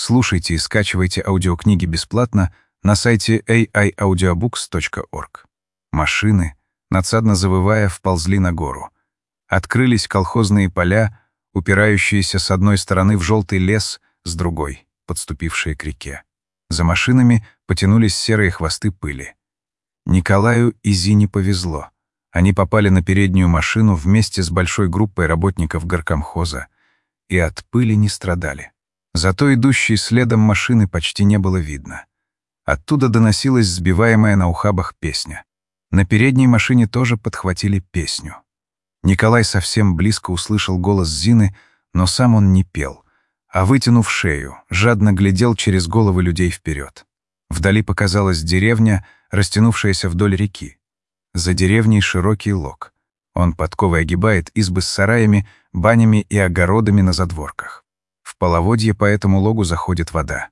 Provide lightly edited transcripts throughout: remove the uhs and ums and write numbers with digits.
Слушайте и скачивайте аудиокниги бесплатно на сайте aiaudiobooks.org. Машины, надсадно завывая, вползли на гору. Открылись колхозные поля, упирающиеся с одной стороны в желтый лес, с другой — подступившие к реке. За машинами потянулись серые хвосты пыли. Николаю и Зине повезло. Они попали на переднюю машину вместе с большой группой работников горкомхоза и от пыли не страдали. Зато идущей следом машины почти не было видно. Оттуда доносилась сбиваемая на ухабах песня. На передней машине тоже подхватили песню. Николай совсем близко услышал голос Зины, но сам он не пел, а, вытянув шею, жадно глядел через головы людей вперед. Вдали показалась деревня, растянувшаяся вдоль реки. За деревней широкий лог. Он подковой огибает избы с сараями, банями и огородами на задворках. В половодье по этому логу заходит вода.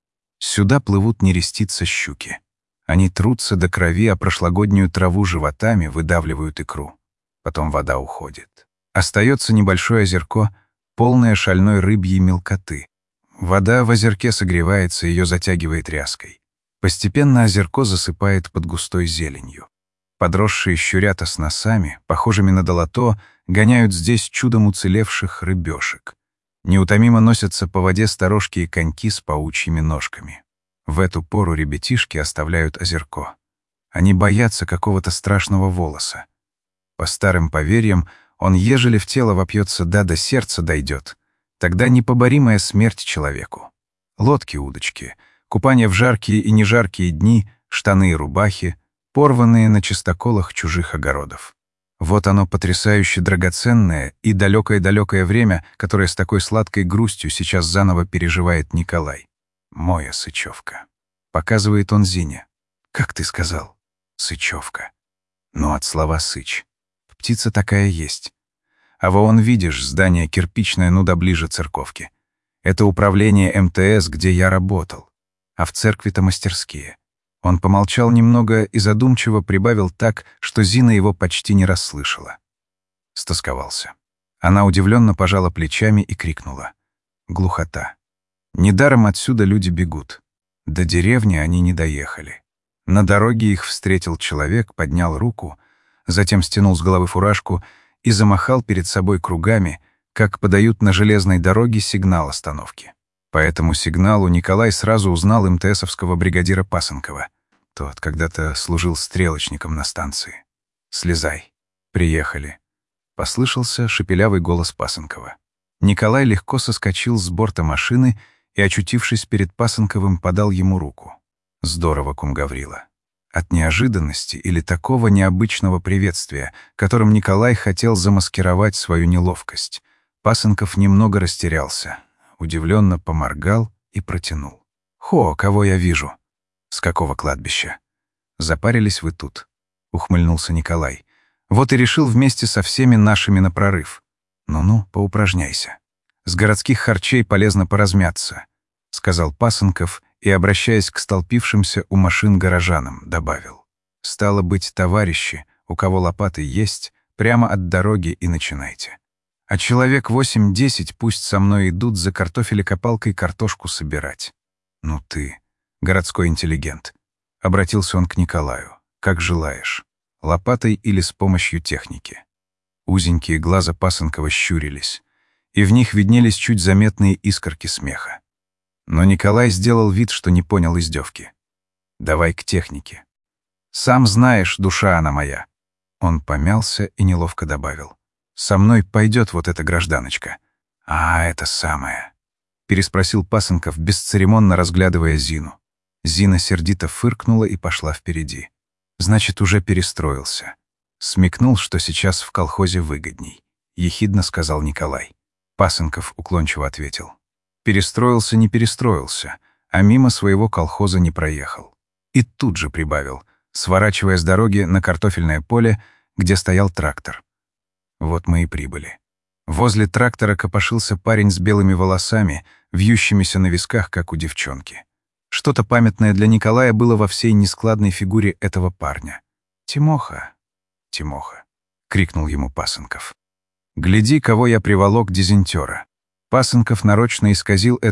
Сюда плывут нерестица щуки. Они трутся до крови, а прошлогоднюю траву животами выдавливают икру. Потом вода уходит. Остается небольшое озерко, полное шальной рыбьей мелкоты. Вода в озерке согревается, ее затягивает ряской. Постепенно озерко засыпает под густой зеленью. Подросшие щурята с носами, похожими на долото, гоняют здесь чудом уцелевших рыбешек. Неутомимо носятся по воде сторожки и коньки с паучьими ножками. В эту пору ребятишки оставляют озерко. Они боятся какого-то страшного волоса. По старым поверьям, он, ежели в тело вопьется до сердца дойдет, тогда непоборимая смерть человеку. Лодки-удочки, купание в жаркие и нежаркие дни, штаны и рубахи, порванные на чистоколах чужих огородов. Вот оно потрясающе драгоценное и далекое-далекое время, которое с такой сладкой грустью сейчас заново переживает Николай. «Моя Сычевка». Показывает он Зине. «Как ты сказал?» «Сычевка». Ну, от слова «сыч». Птица такая есть. А вон, видишь, здание кирпичное, ну да ближе церковки. Это управление МТС, где я работал. А в церкви-то мастерские. Он помолчал немного и задумчиво прибавил так, что Зина его почти не расслышала. Стосковался. Она удивленно пожала плечами и крикнула. Глухота. Недаром отсюда люди бегут. До деревни они не доехали. На дороге их встретил человек, поднял руку, затем стянул с головы фуражку и замахал перед собой кругами, как подают на железной дороге сигнал остановки. По этому сигналу Николай сразу узнал МТСовского бригадира Пасынкова. Тот когда-то служил стрелочником на станции. «Слезай. Приехали», — послышался шепелявый голос Пасынкова. Николай легко соскочил с борта машины и, очутившись перед Пасынковым, подал ему руку. «Здорово, кум Гаврила». От неожиданности или такого необычного приветствия, которым Николай хотел замаскировать свою неловкость, Пасынков немного растерялся, удивленно поморгал и протянул. «Хо, кого я вижу?» «С какого кладбища?» «Запарились вы тут», — ухмыльнулся Николай. «Вот и решил вместе со всеми нашими на прорыв. Ну-ну, поупражняйся. С городских харчей полезно поразмяться», — сказал Пасынков и, обращаясь к столпившимся у машин горожанам, добавил. «Стало быть, товарищи, у кого лопаты есть, прямо от дороги и начинайте. А человек 8-10 пусть со мной идут за картофелекопалкой картошку собирать. Ну ты, городской интеллигент», — обратился он к Николаю, — «как желаешь, лопатой или с помощью техники». Узенькие глаза Пасынкова щурились, и в них виднелись чуть заметные искорки смеха. Но Николай сделал вид, что не понял издевки. «Давай к технике. Сам знаешь, душа она моя». Он помялся и неловко добавил. «Со мной пойдет вот эта гражданочка». «А, это самое», — переспросил Пасынков, бесцеремонно разглядывая Зину. Зина сердито фыркнула и пошла впереди. «Значит, уже перестроился». Смекнул, что сейчас в колхозе выгодней. Ехидно сказал Николай. Пасынков уклончиво ответил. Перестроился, не перестроился, а мимо своего колхоза не проехал. И тут же прибавил, сворачивая с дороги на картофельное поле, где стоял трактор. Вот мы и прибыли. Возле трактора копошился парень с белыми волосами, вьющимися на висках, как у девчонки. Что-то памятное для Николая было во всей нескладной фигуре этого парня. «Тимоха, Тимоха», — крикнул ему Пасынков. «Гляди, кого я приволок дизентера». Пасынков нарочно исказил это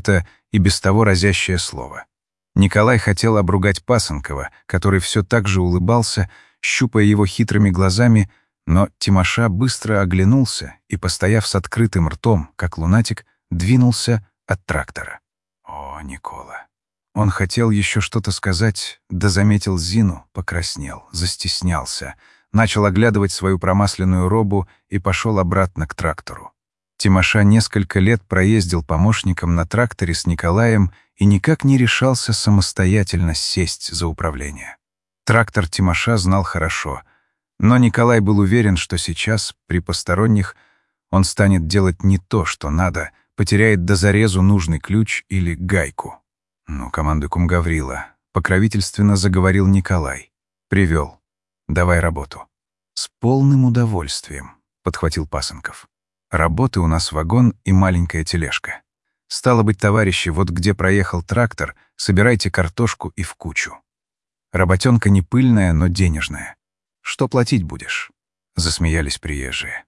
и без того разящее слово. Николай хотел обругать Пасынкова, который все так же улыбался, щупая его хитрыми глазами, но Тимоша быстро оглянулся и, постояв с открытым ртом, как лунатик, двинулся от трактора. О, Никола! Он хотел еще что-то сказать, да заметил Зину, покраснел, застеснялся, начал оглядывать свою промасленную робу и пошел обратно к трактору. Тимоша несколько лет проездил помощником на тракторе с Николаем и никак не решался самостоятельно сесть за управление. Трактор Тимоша знал хорошо, но Николай был уверен, что сейчас, при посторонних, он станет делать не то, что надо, потеряет до зарезу нужный ключ или гайку. «Ну, командуй, кум Гаврила», — покровительственно заговорил Николай. «Привел. Давай работу». «С полным удовольствием», — подхватил Пасынков. «Работы у нас вагон и маленькая тележка. Стало быть, товарищи, вот где проехал трактор, собирайте картошку и в кучу. Работенка не пыльная, но денежная. Что платить будешь?» Засмеялись приезжие.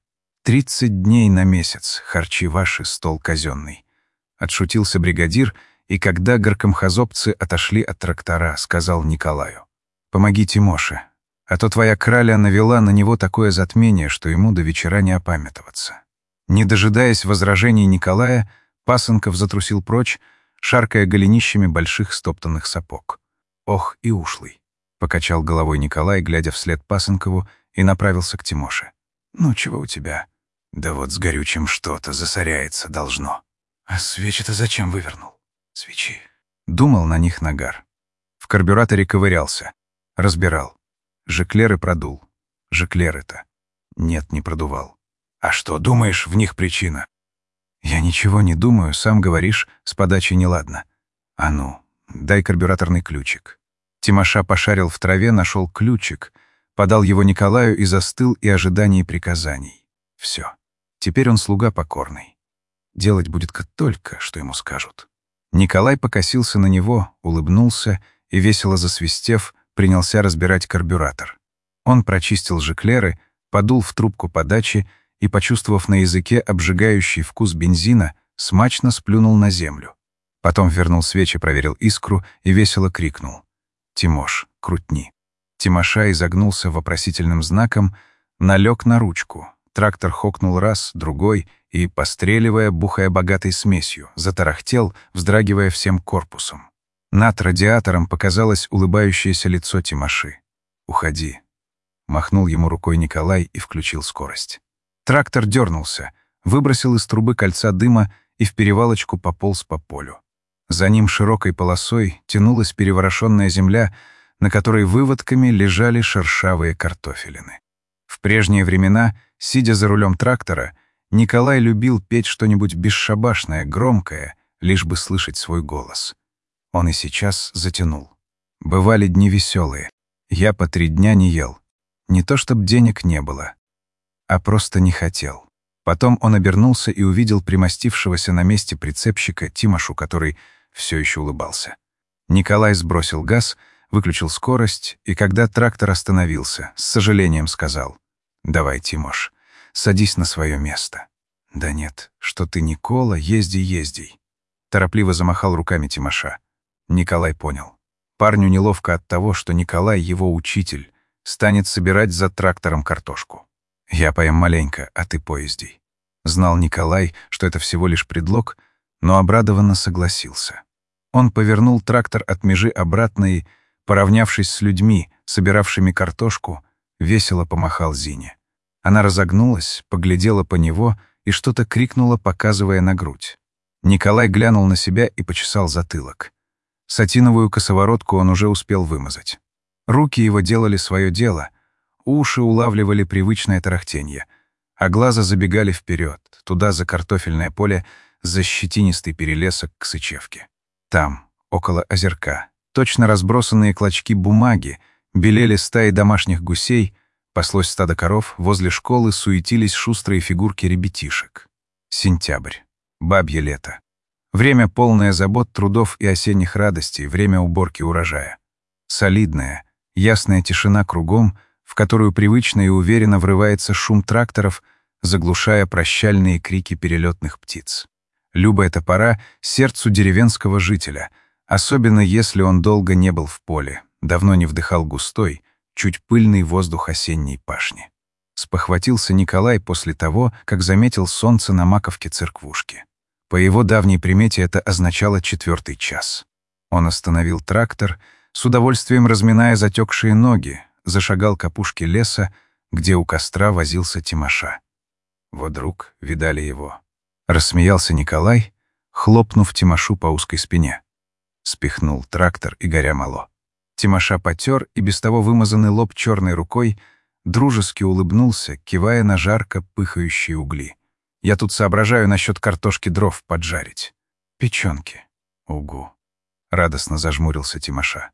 30 дней на месяц, харчи ваши, стол казенный. Отшутился бригадир, и когда горкомхозопцы отошли от трактора, сказал Николаю: «Помоги Тимоше, а то твоя краля навела на него такое затмение, что ему до вечера не опамятоваться». Не дожидаясь возражений Николая, Пасынков затрусил прочь, шаркая голенищами больших стоптанных сапог. «Ох и ушлый», — покачал головой Николай, глядя вслед Пасынкову, и направился к Тимоше. «Ну, чего у тебя?» «Да вот с горючим что-то засоряется должно». «А свечи-то зачем вывернул?» «Свечи». Думал на них нагар. В карбюраторе ковырялся. Разбирал. Жеклеры продул. Жеклеры-то. Нет, не продувал. «А что, думаешь, в них причина?» «Я ничего не думаю, сам говоришь, с подачей неладно. А ну, дай карбюраторный ключик». Тимоша пошарил в траве, нашел ключик, подал его Николаю и застыл и ожидании приказаний. Все. Теперь он слуга покорный. Делать будет только, что ему скажут. Николай покосился на него, улыбнулся и, весело засвистев, принялся разбирать карбюратор. Он прочистил жеклеры, подул в трубку подачи и, почувствовав на языке обжигающий вкус бензина, смачно сплюнул на землю. Потом вернул свечи, проверил искру и весело крикнул: «Тимош, крутни». Тимоша изогнулся вопросительным знаком, налег на ручку. Трактор хокнул раз, другой и, постреливая, бухая богатой смесью, затарахтел, вздрагивая всем корпусом. Над радиатором показалось улыбающееся лицо Тимоши. «Уходи», — махнул ему рукой Николай и включил скорость. Трактор дернулся, выбросил из трубы кольца дыма и в перевалочку пополз по полю. За ним широкой полосой тянулась переворошенная земля, на которой выводками лежали шершавые картофелины. В прежние времена, сидя за рулем трактора, Николай любил петь что-нибудь бесшабашное, громкое, лишь бы слышать свой голос. Он и сейчас затянул. Бывали дни веселые. Я по 3 дня не ел. Не то чтоб денег не было, а просто не хотел. Потом он обернулся и увидел примостившегося на месте прицепщика Тимошу, который все еще улыбался. Николай сбросил газ, выключил скорость, и когда трактор остановился, с сожалением сказал: «Давай, Тимош, садись на свое место». «Да нет, что ты, Никола, езди». Торопливо замахал руками Тимоша. Николай понял. Парню неловко от того, что Николай, его учитель, станет собирать за трактором картошку. «Я поем маленько, а ты поезди». Знал Николай, что это всего лишь предлог, но обрадованно согласился. Он повернул трактор от межи обратно и, поравнявшись с людьми, собиравшими картошку, весело помахал Зине. Она разогнулась, поглядела по него и что-то крикнула, показывая на грудь. Николай глянул на себя и почесал затылок. Сатиновую косоворотку он уже успел вымазать. Руки его делали свое дело, уши улавливали привычное тарахтенье, а глаза забегали вперед, туда за картофельное поле, за щетинистый перелесок к Сычевке. Там, около озерка, точно разбросанные клочки бумаги, белели стаи домашних гусей, паслось стадо коров, возле школы суетились шустрые фигурки ребятишек. Сентябрь. Бабье лето. Время, полное забот, трудов и осенних радостей, время уборки урожая. Солидная, ясная тишина кругом, в которую привычно и уверенно врывается шум тракторов, заглушая прощальные крики перелетных птиц. Люба — это пора сердцу деревенского жителя, особенно если он долго не был в поле, давно не вдыхал густой, чуть пыльный воздух осенней пашни. Спохватился Николай после того, как заметил солнце на маковке церквушки. По его давней примете это означало 4-й час. Он остановил трактор, с удовольствием разминая затекшие ноги, зашагал к опушке леса, где у костра возился Тимоша. Вот друг, видали его. Рассмеялся Николай, хлопнув Тимошу по узкой спине. Спихнул трактор и горя мало. Тимоша потер и без того вымазанный лоб черной рукой, дружески улыбнулся, кивая на жарко пыхающие угли. «Я тут соображаю насчет картошки дров поджарить. Печенки. Угу». Радостно зажмурился Тимоша.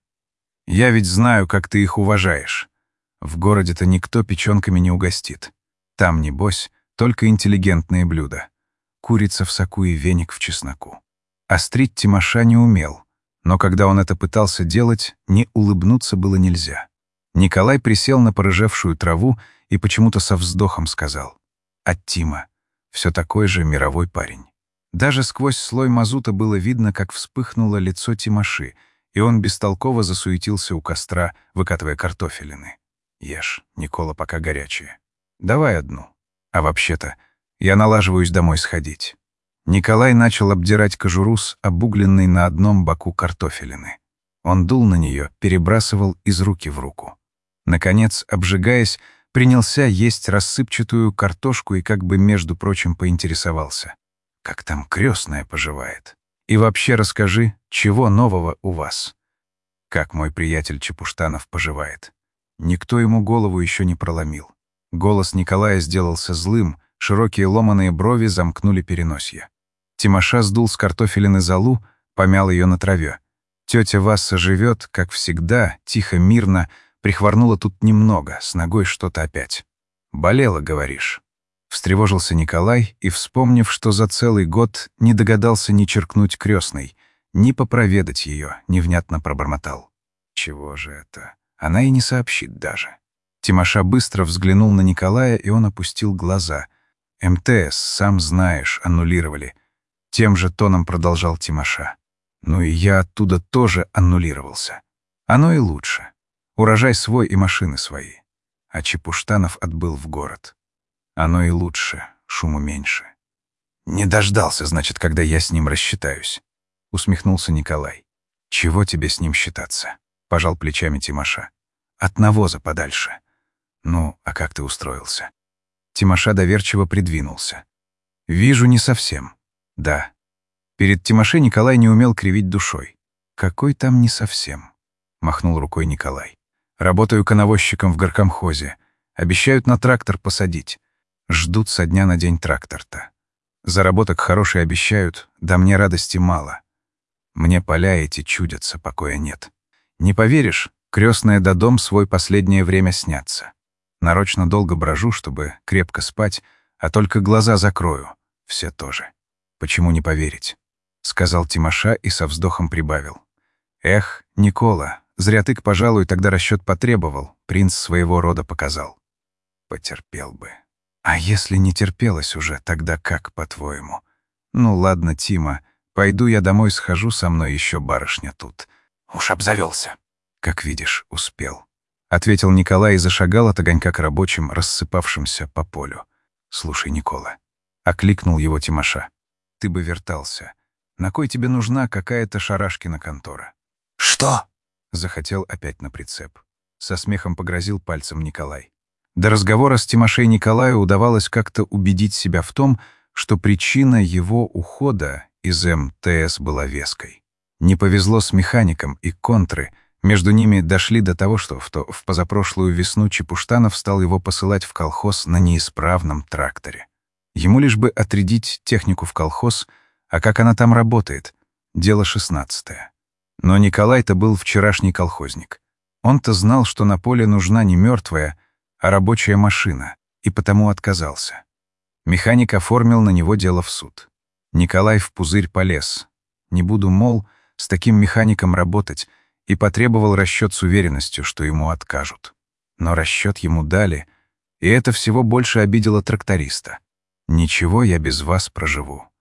«Я ведь знаю, как ты их уважаешь. В городе-то никто печенками не угостит. Там, небось, только интеллигентные блюда. Курица в соку и веник в чесноку». Острить Тимоша не умел, но когда он это пытался делать, не улыбнуться было нельзя. Николай присел на порыжевшую траву и почему-то со вздохом сказал: «От Тима. Все такой же мировой парень». Даже сквозь слой мазута было видно, как вспыхнуло лицо Тимоши, и он бестолково засуетился у костра, выкатывая картофелины. «Ешь, Никола, пока горячие. Давай одну. А вообще-то, я налаживаюсь домой сходить». Николай начал обдирать кожуру с обугленной на одном боку картофелины. Он дул на нее, перебрасывал из руки в руку. Наконец, обжигаясь, принялся есть рассыпчатую картошку и как бы, между прочим, поинтересовался: «Как там крестная поживает? И вообще расскажи, чего нового у вас? Как мой приятель Чепуштанов поживает?» Никто ему голову еще не проломил. Голос Николая сделался злым, широкие ломаные брови замкнули переносья. Тимоша сдул с картофелины золу, помял ее на траве. Тетя Васса живет, как всегда, тихо, мирно, прихворнула тут немного, с ногой что-то опять. «Болела, говоришь?» Встревожился Николай и, вспомнив, что за целый год не догадался ни черкнуть крестной, ни попроведать ее, невнятно пробормотал: «Чего же это? Она и не сообщит даже». Тимоша быстро взглянул на Николая, и он опустил глаза. «МТС, сам знаешь, аннулировали». Тем же тоном продолжал Тимоша. «Ну и я оттуда тоже аннулировался. Оно и лучше. Урожай свой и машины свои. А Чепуштанов отбыл в город. Оно и лучше, шуму меньше». «Не дождался, значит, когда я с ним рассчитаюсь», — усмехнулся Николай. «Чего тебе с ним считаться?» — пожал плечами Тимоша. «От навоза подальше». «Ну, а как ты устроился?» Тимоша доверчиво придвинулся. «Вижу, не совсем». «Да». Перед Тимошей Николай не умел кривить душой. «Какой там не совсем?» — махнул рукой Николай. «Работаю коновозчиком в горкомхозе. Обещают на трактор посадить. Ждут со дня на день трактор-то. Заработок хороший обещают, да мне радости мало. Мне поля эти чудятся, покоя нет. Не поверишь, крестная да дом свой последнее время снятся. Нарочно долго брожу, чтобы крепко спать, а только глаза закрою. Все тоже. Почему не поверить?» — сказал Тимоша и со вздохом прибавил. «Эх, Никола, зря ты, пожалуй, тогда расчет потребовал, принц своего рода показал». «Потерпел бы». «А если не терпелось уже, тогда как, по-твоему?» «Ну ладно, Тима, пойду я домой схожу, со мной еще барышня тут». «Уж обзавелся». «Как видишь, успел», — ответил Николай и зашагал от огонька к рабочим, рассыпавшимся по полю. «Слушай, Никола», — окликнул его Тимоша, — «ты бы вертался. На кой тебе нужна какая-то Шарашкина контора?» «Что?» — захотел опять на прицеп. Со смехом погрозил пальцем Николай. До разговора с Тимошей Николаю удавалось как-то убедить себя в том, что причина его ухода из МТС была веской. Не повезло с механиком, и контры между ними дошли до того, что в позапрошлую весну Чепуштанов стал его посылать в колхоз на неисправном тракторе. Ему лишь бы отрядить технику в колхоз, а как она там работает — дело 16-е. Но Николай-то был вчерашний колхозник. Он-то знал, что на поле нужна не мертвая, а рабочая машина, и потому отказался. Механик оформил на него дело в суд. Николай в пузырь полез. Не буду, мол, с таким механиком работать, и потребовал расчет с уверенностью, что ему откажут. Но расчет ему дали, и это всего больше обидело тракториста. «Ничего, я без вас проживу.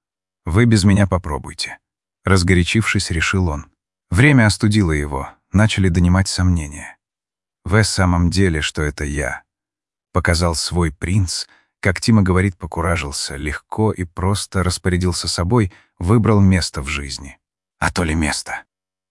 Вы без меня попробуйте. Разгорячившись, решил он. Время остудило его, начали донимать сомнения. В самом деле, что это я. Показал свой принц, как Тима говорит, покуражился, легко и просто распорядился собой, выбрал место в жизни. А то ли место?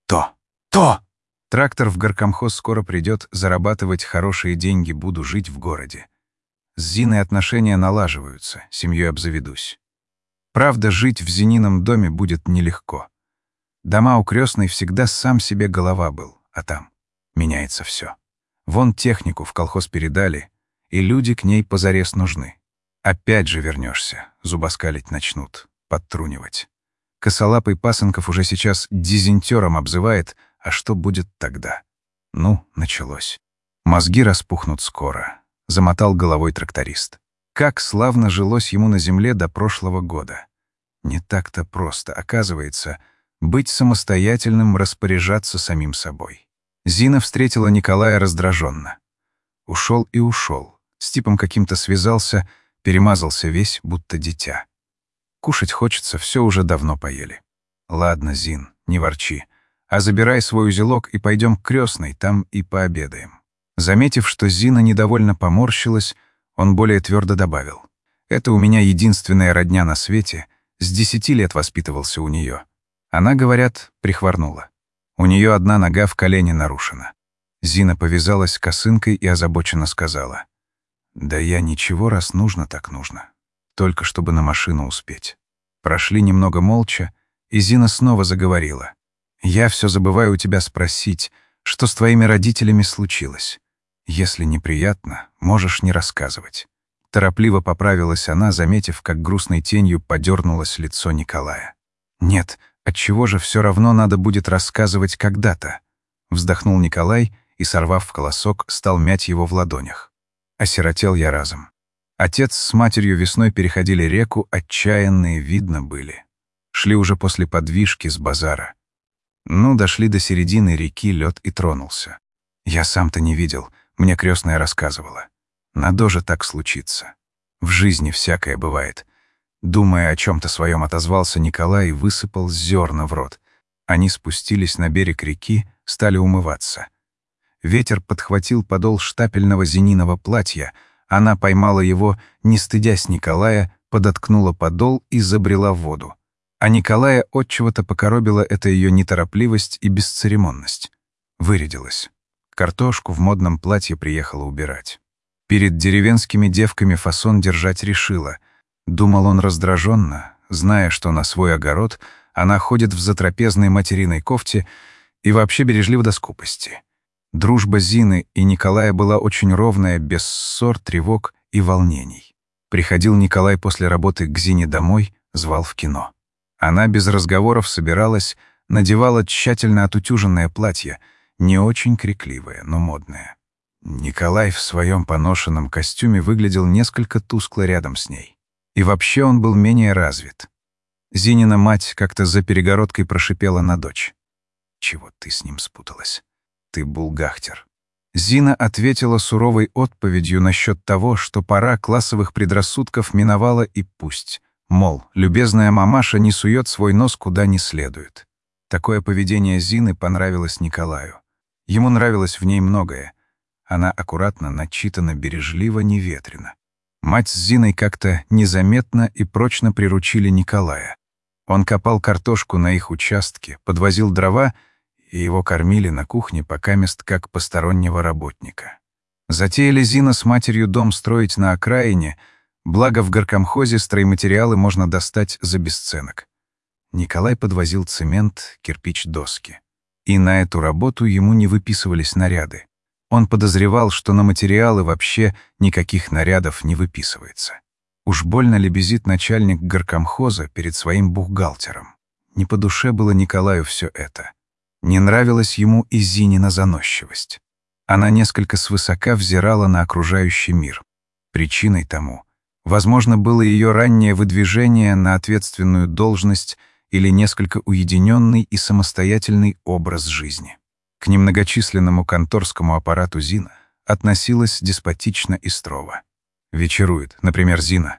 То! Трактор в горкомхоз скоро придет, зарабатывать хорошие деньги, буду жить в городе. С Зиной отношения налаживаются, семьей обзаведусь. Правда, жить в Зинином доме будет нелегко. Дома у крестной всегда сам себе голова был, а там меняется все. Вон технику в колхоз передали, и люди к ней позарез нужны. Опять же вернешься, зубоскалить начнут, подтрунивать. Косолапый Пасынков уже сейчас дизентером обзывает, а что будет тогда? Ну, началось. Мозги распухнут скоро, замотал головой тракторист. Как славно жилось ему на земле до прошлого года. Не так-то просто, оказывается, быть самостоятельным, распоряжаться самим собой. Зина встретила Николая раздраженно. Ушел и ушел. С типом каким-то связался, перемазался весь, будто дитя. Кушать хочется, все уже давно поели. Ладно, Зин, не ворчи, а забирай свой узелок и пойдем к крестной, там и пообедаем. Заметив, что Зина недовольно поморщилась, он более твердо добавил. Это у меня единственная родня на свете, с 10 лет воспитывался у нее. Она, говорят, прихворнула. У нее одна нога в колене нарушена. Зина повязалась косынкой и озабоченно сказала. «Да я ничего, раз нужно, так нужно. Только чтобы на машину успеть». Прошли немного молча, и Зина снова заговорила. «Я все забываю у тебя спросить, что с твоими родителями случилось. Если неприятно, можешь не рассказывать». Торопливо поправилась она, заметив, как грустной тенью подернулось лицо Николая. «Нет, отчего же все равно надо будет рассказывать когда-то?» Вздохнул Николай и, сорвав колосок, стал мять его в ладонях. Осиротел я разом. Отец с матерью весной переходили реку, отчаянные видно были. Шли уже после подвижки с базара. Ну, дошли до середины реки, лед и тронулся. Я сам-то не видел, мне крестная рассказывала. Надо же так случиться. В жизни всякое бывает. Думая о чем-то своем, отозвался Николай и высыпал зерна в рот. Они спустились на берег реки, стали умываться. Ветер подхватил подол штапельного Зининого платья, она поймала его, не стыдясь Николая, подоткнула подол и забрела в воду. А Николая отчего-то покоробила эта ее неторопливость и бесцеремонность. Вырядилась. Картошку в модном платье приехала убирать. Перед деревенскими девками фасон держать решила. Думал он раздраженно, зная, что на свой огород она ходит в затрапезной материной кофте и вообще бережлива до скупости. Дружба Зины и Николая была очень ровная, без ссор, тревог и волнений. Приходил Николай после работы к Зине домой, звал в кино. Она без разговоров собиралась, надевала тщательно отутюженное платье, не очень крикливое, но модное. Николай в своем поношенном костюме выглядел несколько тускло рядом с ней. И вообще он был менее развит. Зинина мать как-то за перегородкой прошипела на дочь. «Чего ты с ним спуталась? Ты булгахтер». Зина ответила суровой отповедью насчет того, что пора классовых предрассудков миновала и пусть. Мол, любезная мамаша не сует свой нос куда не следует. Такое поведение Зины понравилось Николаю. Ему нравилось в ней многое. Она аккуратно, начитана, бережливо, неветрена. Мать с Зиной как-то незаметно и прочно приручили Николая. Он копал картошку на их участке, подвозил дрова, и его кормили на кухне покамест как постороннего работника. Затеяли Зина с матерью дом строить на окраине, благо в горкомхозе стройматериалы можно достать за бесценок. Николай подвозил цемент, кирпич, доски. И на эту работу ему не выписывались наряды. Он подозревал, что на материалы вообще никаких нарядов не выписывается. Уж больно лебезит начальник горкомхоза перед своим бухгалтером. Не по душе было Николаю все это. Не нравилась ему и Зинина заносчивость. Она несколько свысока взирала на окружающий мир. Причиной тому, возможно, было ее раннее выдвижение на ответственную должность или несколько уединенный и самостоятельный образ жизни. К немногочисленному конторскому аппарату Зина относилась деспотично и строго. Вечерует, например, Зина.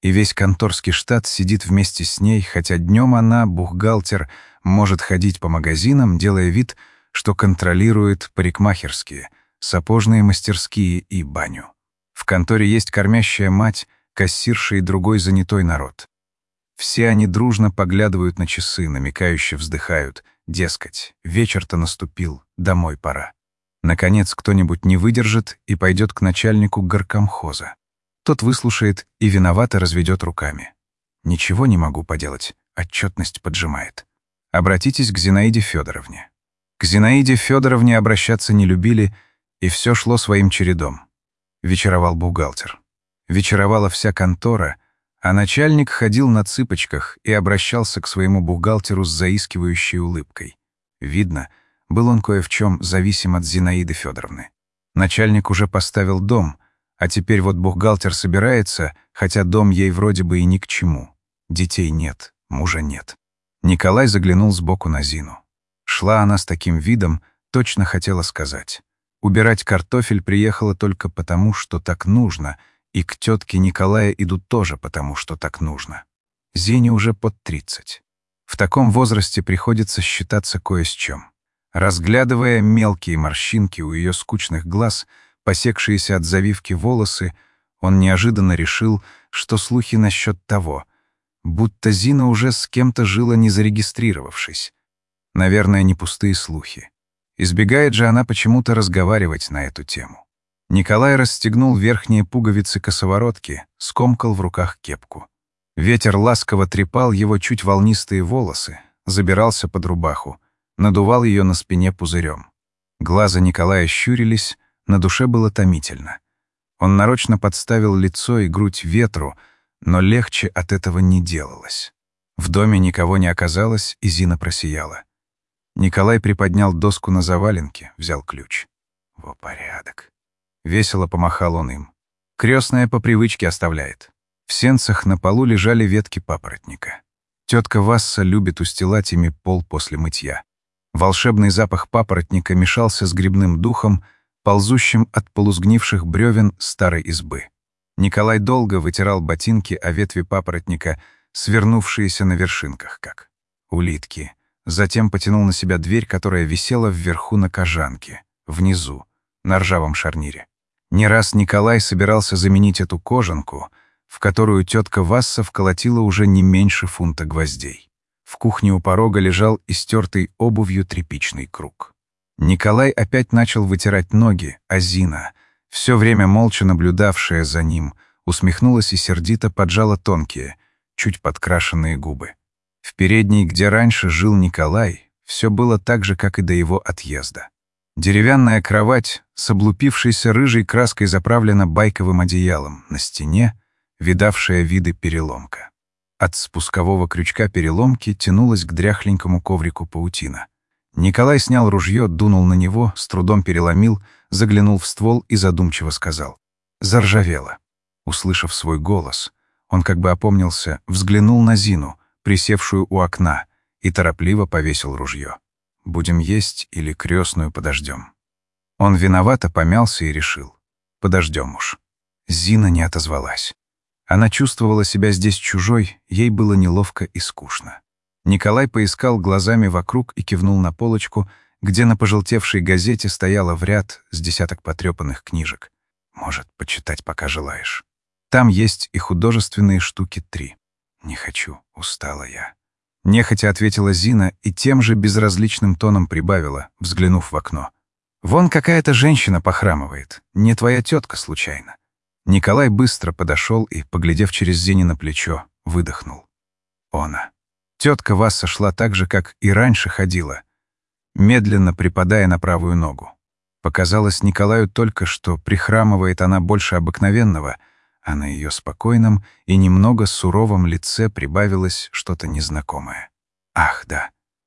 И весь конторский штат сидит вместе с ней, хотя днем она, бухгалтер, может ходить по магазинам, делая вид, что контролирует парикмахерские, сапожные мастерские и баню. В конторе есть кормящая мать, кассирша и другой занятой народ. Все они дружно поглядывают на часы, намекающе вздыхают, дескать, вечер-то наступил, домой пора. Наконец, кто-нибудь не выдержит и пойдет к начальнику горкомхоза. Тот выслушает и виновато разведет руками. Ничего не могу поделать, отчетность поджимает. Обратитесь к Зинаиде Федоровне. К Зинаиде Федоровне обращаться не любили, и все шло своим чередом. Вечеровал бухгалтер. Вечеровала вся контора, а начальник ходил на цыпочках и обращался к своему бухгалтеру с заискивающей улыбкой. Видно, был он кое в чем зависим от Зинаиды Федоровны. Начальник уже поставил дом, а теперь вот бухгалтер собирается, хотя дом ей вроде бы и ни к чему. Детей нет, мужа нет. Николай заглянул сбоку на Зину. Шла она с таким видом, точно хотела сказать. Убирать картофель приехала только потому, что так нужно, и к тетке Николая идут тоже потому, что так нужно. Зине уже под 30. В таком возрасте приходится считаться кое с чем. Разглядывая мелкие морщинки у ее скучных глаз, посекшиеся от завивки волосы, он неожиданно решил, что слухи насчет того, будто Зина уже с кем-то жила, не зарегистрировавшись. Наверное, не пустые слухи. Избегает же она почему-то разговаривать на эту тему. Николай расстегнул верхние пуговицы косоворотки, скомкал в руках кепку. Ветер ласково трепал его чуть волнистые волосы, забирался под рубаху, надувал ее на спине пузырем. Глаза Николая щурились, на душе было томительно. Он нарочно подставил лицо и грудь ветру, но легче от этого не делалось. В доме никого не оказалось, и Зина просияла. Николай приподнял доску на заваленке, взял ключ. Во порядок. Весело помахал он им. Крестная по привычке оставляет. В сенцах на полу лежали ветки папоротника. Тетка Васса любит устилать ими пол после мытья. Волшебный запах папоротника мешался с грибным духом, ползущим от полусгнивших бревен старой избы. Николай долго вытирал ботинки о ветви папоротника, свернувшиеся на вершинках, как улитки. Затем потянул на себя дверь, которая висела вверху на кожанке, внизу, на ржавом шарнире. Не раз Николай собирался заменить эту кожанку, в которую тетка Васса вколотила уже не меньше фунта гвоздей. В кухне у порога лежал истертый обувью тряпичный круг. Николай опять начал вытирать ноги, а Зина, все время молча наблюдавшая за ним, усмехнулась и сердито поджала тонкие, чуть подкрашенные губы. В передней, где раньше жил Николай, все было так же, как и до его отъезда. Деревянная кровать с облупившейся рыжей краской заправлена байковым одеялом, на стене видавшая виды переломка. От спускового крючка переломки тянулась к дряхленькому коврику паутина. Николай снял ружье, дунул на него, с трудом переломил, заглянул в ствол и задумчиво сказал: «Заржавело». Услышав свой голос, он как бы опомнился, взглянул на Зину, присевшую у окна, и торопливо повесил ружье. «Будем есть или крестную подождем?» Он виновато помялся и решил: подождем уж. Зина не отозвалась. Она чувствовала себя здесь чужой, ей было неловко и скучно. Николай поискал глазами вокруг и кивнул на полочку, где на пожелтевшей газете стояло в ряд с десяток потрепанных книжек. «Может, почитать, пока желаешь. Там есть и художественные штуки 3. «Не хочу, устала я». Нехотя ответила Зина и тем же безразличным тоном прибавила, взглянув в окно: «Вон какая-то женщина похрамывает. Не твоя тетка случайно?» Николай быстро подошел и, поглядев через Зинино плечо, выдохнул: «Она». Тетка Васса шла так же, как и раньше ходила, медленно припадая на правую ногу. Показалось Николаю только, что прихрамывает она больше обыкновенного, а на ее спокойном и немного суровом лице прибавилось что-то незнакомое. Ах, да.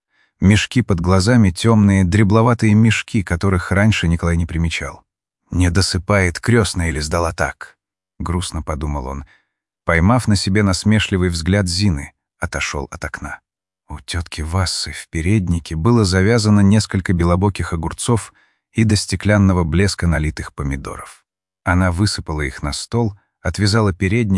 Мешки под глазами, темные, дребловатые мешки, которых раньше Николай не примечал. «Не досыпает крестная или сдала так?» — грустно подумал он, поймав на себе насмешливый взгляд Зины, отошел от окна. У тетки Вассы в переднике было завязано несколько белобоких огурцов и до стеклянного блеска налитых помидоров. Она высыпала их на стол, отвязала передник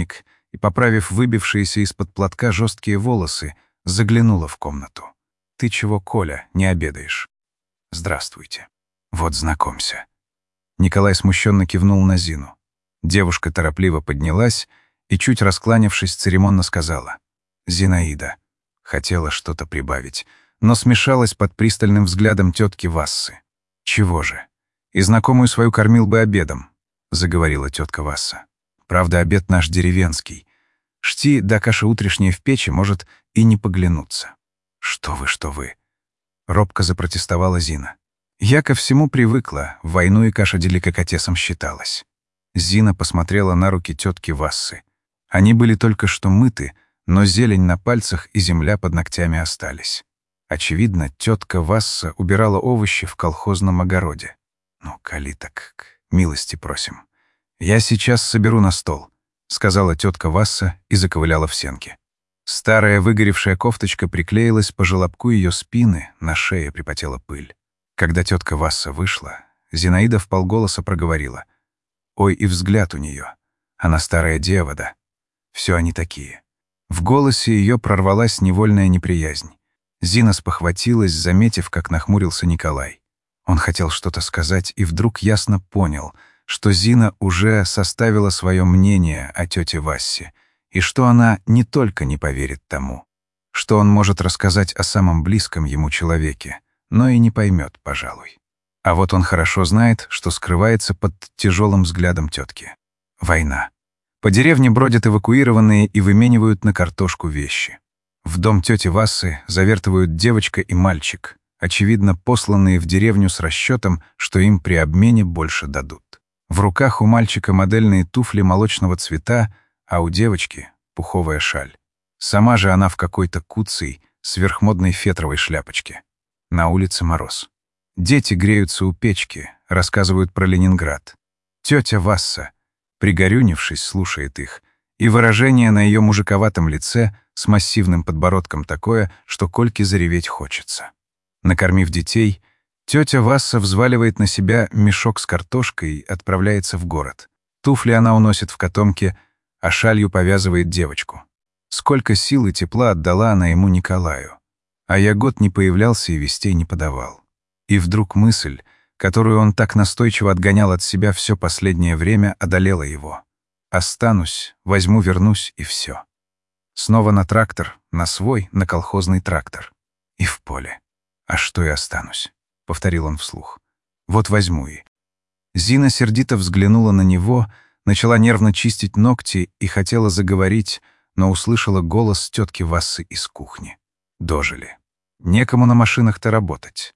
и, поправив выбившиеся из-под платка жесткие волосы, заглянула в комнату. «Ты чего, Коля, не обедаешь?» «Здравствуйте. Вот знакомься». Николай смущенно кивнул на Зину. Девушка торопливо поднялась и, чуть раскланявшись, церемонно сказала: «Зинаида». Хотела что-то прибавить, но смешалась под пристальным взглядом тетки Вассы. «Чего же? И знакомую свою кормил бы обедом», — заговорила тетка Васса. «Правда, обед наш деревенский. Шти да каша утрешняя в печи, может, и не поглянуться». «Что вы!» — робко запротестовала Зина. «Я ко всему привыкла, в войну и каша деликатесом считалась». Зина посмотрела на руки тетки Вассы. Они были только что мыты, но зелень на пальцах и земля под ногтями остались. Очевидно, тетка Васса убирала овощи в колхозном огороде. «Ну, коли так, милости просим. Я сейчас соберу на стол», — сказала тетка Васса и заковыляла в сенки. Старая выгоревшая кофточка приклеилась по желобку ее спины, на шее припотела пыль. Когда тетка Васса вышла, Зинаида вполголоса проговорила: «Ой, и взгляд у нее. Она старая дева, да. Все они такие». В голосе ее прорвалась невольная неприязнь. Зина спохватилась, заметив, как нахмурился Николай. Он хотел что-то сказать и вдруг ясно понял, что Зина уже составила свое мнение о тете Вассе, и что она не только не поверит тому, что он может рассказать о самом близком ему человеке, но и не поймет, пожалуй. А вот он хорошо знает, что скрывается под тяжелым взглядом тетки. Война. По деревне бродят эвакуированные и выменивают на картошку вещи. В дом тети Вассы завертывают девочка и мальчик, очевидно, посланные в деревню с расчетом, что им при обмене больше дадут. В руках у мальчика модельные туфли молочного цвета, а у девочки — пуховая шаль. Сама же она в какой-то куцей, сверхмодной фетровой шляпочке. На улице мороз. Дети греются у печки, рассказывают про Ленинград. Тетя Васса, пригорюнившись, слушает их, и выражение на ее мужиковатом лице с массивным подбородком такое, что Кольке зареветь хочется. Накормив детей, тетя Васса взваливает на себя мешок с картошкой и отправляется в город. Туфли она уносит в котомке, а шалью повязывает девочку. Сколько сил и тепла отдала она ему, Николаю. А я год не появлялся и вестей не подавал. И вдруг мысль, которую он так настойчиво отгонял от себя все последнее время, одолела его. Останусь, возьму, вернусь, и все. Снова на трактор, на свой, на колхозный трактор. И в поле. «А что и останусь?» — повторил он вслух. «Вот возьму и...» Зина сердито взглянула на него, начала нервно чистить ногти и хотела заговорить, но услышала голос тетки Вассы из кухни. Дожили. Некому на машинах-то работать.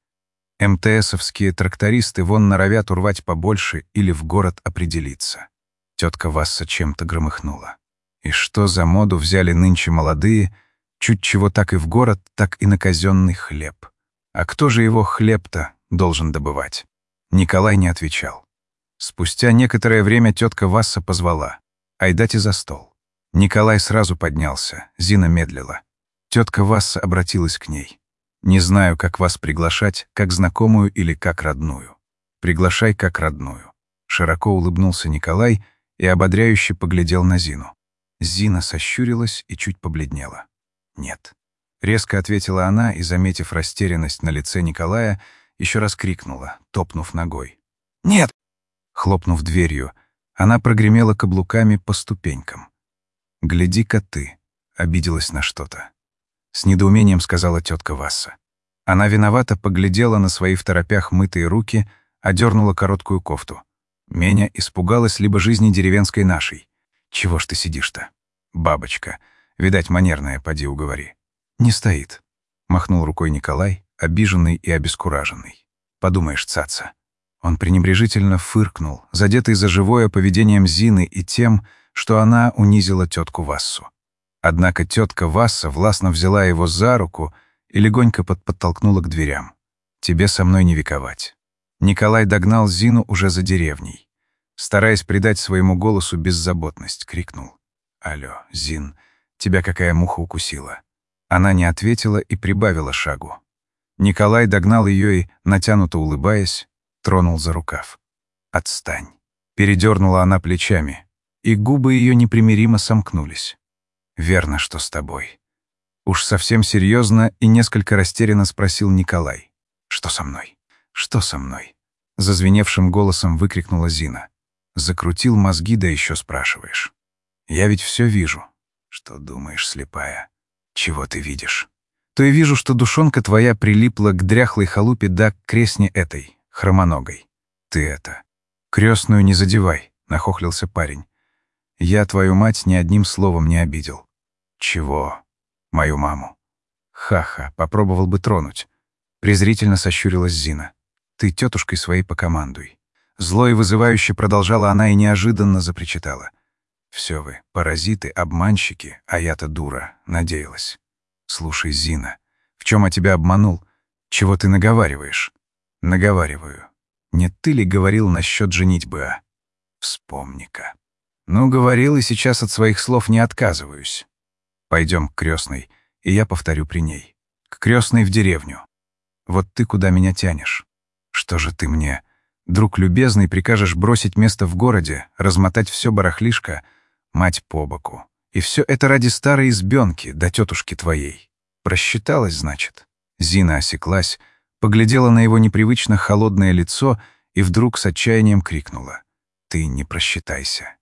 МТСовские трактористы вон норовят урвать побольше или в город определиться. Тетка Васса чем-то громыхнула. И что за моду взяли нынче молодые, чуть чего так и в город, так и на казенный хлеб. А кто же его хлеб-то должен добывать? Николай не отвечал. Спустя некоторое время тетка Васса позвала: «Айдате за стол». Николай сразу поднялся, Зина медлила. Тетка Васса обратилась к ней. «Не знаю, как вас приглашать, как знакомую или как родную. Приглашай как родную». Широко улыбнулся Николай и ободряюще поглядел на Зину. Зина сощурилась и чуть побледнела. «Нет». Резко ответила она и, заметив растерянность на лице Николая, еще раз крикнула, топнув ногой. «Нет!» Хлопнув дверью, она прогремела каблуками по ступенькам. «Гляди-ка ты!» — обиделась на что-то. С недоумением сказала тетка Васса. Она виновато поглядела на свои в торопях мытые руки, одернула короткую кофту. Меня испугалась либо жизни деревенской нашей. «Чего ж ты сидишь-то? Бабочка. Видать, манерная, поди уговори». «Не стоит», — махнул рукой Николай, обиженный и обескураженный. «Подумаешь, цаца». Он пренебрежительно фыркнул, задетый за живое поведением Зины и тем, что она унизила тетку Вассу. Однако тетка Васса властно взяла его за руку и легонько подтолкнула к дверям. «Тебе со мной не вековать». Николай догнал Зину уже за деревней. Стараясь придать своему голосу беззаботность, крикнул: «Алло, Зин, тебя какая муха укусила?» Она не ответила и прибавила шагу. Николай догнал ее и, натянуто улыбаясь, тронул за рукав. «Отстань». Передернула она плечами. и губы ее непримиримо сомкнулись. «Верно, что с тобой». Уж совсем серьезно и несколько растерянно спросил Николай. «Что со мной? Что со мной?» Зазвеневшим голосом выкрикнула Зина. «Закрутил мозги, да еще спрашиваешь. Я ведь все вижу». «Что думаешь, слепая? Чего ты видишь?» «То и вижу, что душонка твоя прилипла к дряхлой халупе да к кресне этой, хромоногой. Ты это... крестную не задевай», — нахохлился парень. «Я твою мать ни одним словом не обидел». «Чего? Мою маму?» «Ха-ха, попробовал бы тронуть». Презрительно сощурилась Зина. «Ты тетушкой своей покомандуй». Зло и вызывающе продолжала она и неожиданно запричитала. «Все вы, паразиты, обманщики, а я-то дура, надеялась. Слушай, Зина, в чем я тебя обманул? Чего ты наговариваешь?» «Наговариваю. Не ты ли говорил насчет женитьбы, а? Вспомни-ка». «Ну, говорил, и сейчас от своих слов не отказываюсь. Пойдем к крестной, и я повторю при ней. К крестной в деревню. Вот ты куда меня тянешь? Что же ты мне, друг любезный, прикажешь бросить место в городе, размотать все барахлишко, мать по боку? И все это ради старой избенки, да тетушки твоей. Просчиталась, значит?» Зина осеклась, поглядела на его непривычно холодное лицо и вдруг с отчаянием крикнула. «Ты не просчитайся.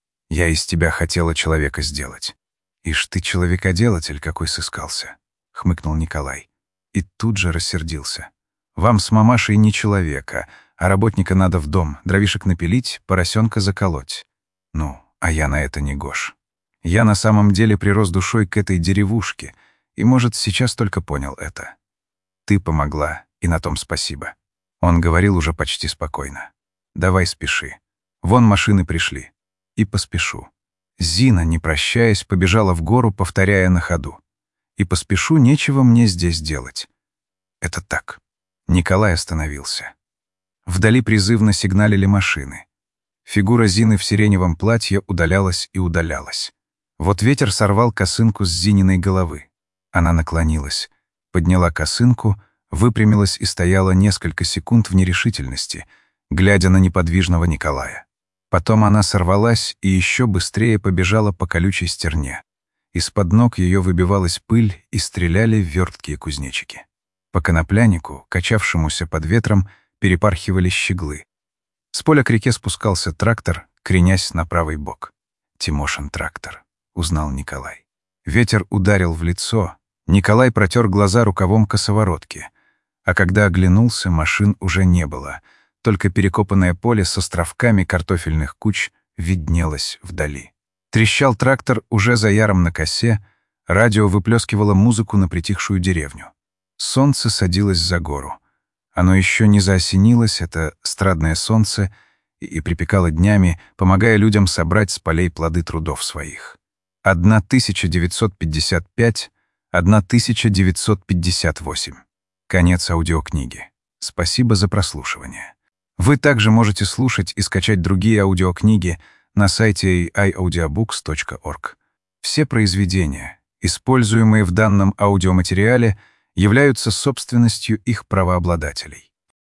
Я из тебя хотела человека сделать». «Ишь ты, человекоделатель, какой сыскался», — хмыкнул Николай. И тут же рассердился. «Вам с мамашей не человека, а работника надо в дом, дровишек напилить, поросенка заколоть. Ну, а я на это не гош. Я на самом деле прирос душой к этой деревушке, и, может, сейчас только понял это. Ты помогла, и на том спасибо». Он говорил уже почти спокойно. «Давай спеши. Вон машины пришли. И поспешу». Зина, не прощаясь, побежала в гору, повторяя на ходу. «И поспешу, нечего мне здесь делать». «Это так». Николай остановился. Вдали призывно сигналили машины. Фигура Зины в сиреневом платье удалялась и удалялась. Вот ветер сорвал косынку с Зининой головы. Она наклонилась, подняла косынку, выпрямилась и стояла несколько секунд в нерешительности, глядя на неподвижного Николая. Потом она сорвалась и еще быстрее побежала по колючей стерне. Из-под ног ее выбивалась пыль и стреляли верткие кузнечики. По коноплянику, качавшемуся под ветром, перепархивали щеглы. С поля к реке спускался трактор, кренясь на правый бок. «Тимошин трактор», — узнал Николай. Ветер ударил в лицо. Николай протер глаза рукавом косоворотки. А когда оглянулся, машин уже не было. Только перекопанное поле с островками картофельных куч виднелось вдали. Трещал трактор уже за яром на косе, радио выплескивало музыку на притихшую деревню. Солнце садилось за гору. Оно еще не заосенилось, это страдное солнце, и припекало днями, помогая людям собрать с полей плоды трудов своих. 1955, 1958. Конец аудиокниги. Спасибо за прослушивание. Вы также можете слушать и скачать другие аудиокниги на сайте iaudiobooks.org. Все произведения, используемые в данном аудиоматериале, являются собственностью их правообладателей.